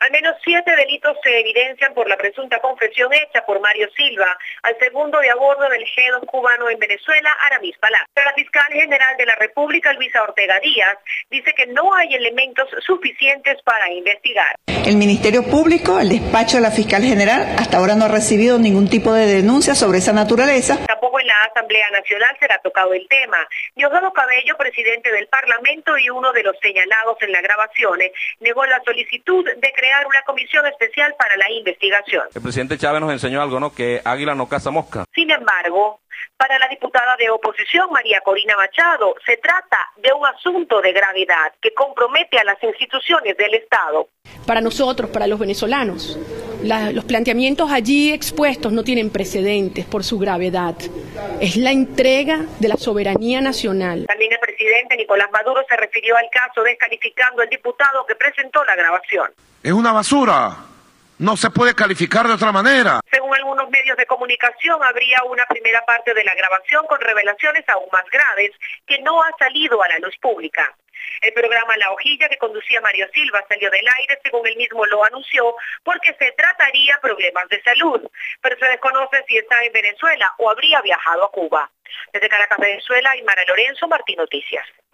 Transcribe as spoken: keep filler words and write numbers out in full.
Al menos siete delitos se evidencian por la presunta confesión hecha por Mario Silva al segundo de a bordo del G dos cubano en Venezuela, Aramis Palacio. Pero la fiscal general de la República, Luisa Ortega Díaz, dice que no hay elementos suficientes para investigar. El Ministerio Público, el despacho de la fiscal general, hasta ahora no ha recibido ningún tipo de denuncia sobre esa naturaleza. Tampoco en la Asamblea Nacional será tocado el tema. Diosdado Cabello, presidente del Parlamento y uno de los señalados en las grabaciones, negó la solicitud de crear una comisión especial para la investigación. El presidente Chávez nos enseñó algo, ¿no? Que águila no caza mosca. Sin embargo, para la diputada de oposición, María Corina Machado, se trata de un asunto de gravedad que compromete a las instituciones del Estado. Para nosotros, para los venezolanos, la, los planteamientos allí expuestos no tienen precedentes por su gravedad. Es la entrega de la soberanía nacional. También el presidente Nicolás Maduro se refirió al caso descalificando al diputado que presentó la grabación. Es una basura. No se puede calificar de otra manera. Según algunos medios de comunicación, habría una primera parte de la grabación con revelaciones aún más graves que no ha salido a la luz pública. El programa La Hojilla que conducía Mario Silva salió del aire, según él mismo lo anunció, porque se trataría problemas de salud, pero se desconoce si está en Venezuela o habría viajado a Cuba. Desde Caracas, Venezuela, Aymara Lorenzo, Martín Noticias.